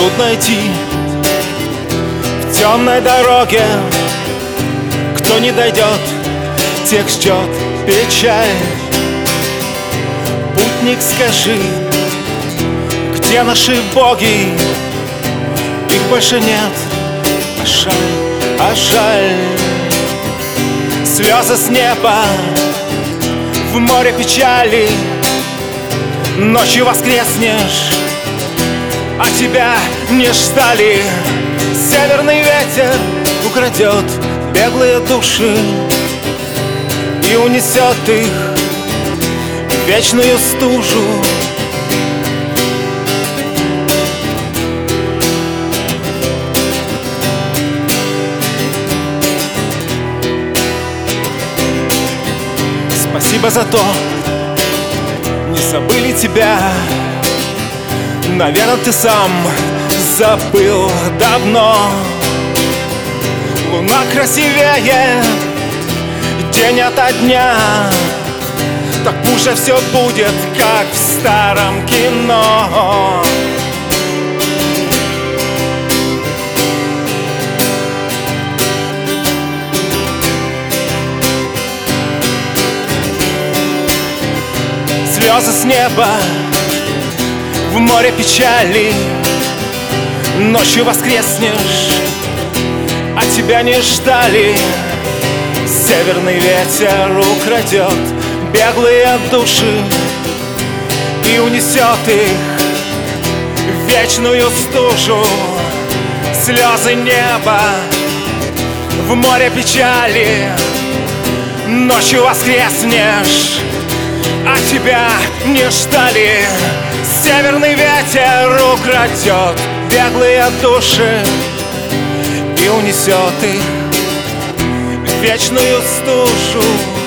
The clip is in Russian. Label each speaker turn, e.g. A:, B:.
A: трудно идти в темной дороге. Кто не дойдет, тех ждет печаль. Путник, скажи, где наши боги? Их больше нет, а жаль, а жаль. Слезы с неба в море печали. Ночью воскреснешь, а тебя не ждали. Северный ветер украдет беглые души и унесет их в вечную стужу. Спасибо за то, не забыли тебя. Наверное, ты сам забыл давно. Луна красивее день ото дня. Так пусть же все будет, как в старом кино. Слезы с неба в море печали. Ночью воскреснешь, а тебя не ждали. Северный ветер украдет беглые души и унесет их в вечную стужу. Слезы неба в море печали. Ночью воскреснешь, а тебя не ждали. Северный ветер украдет беглые души и унесет их в вечную стужу.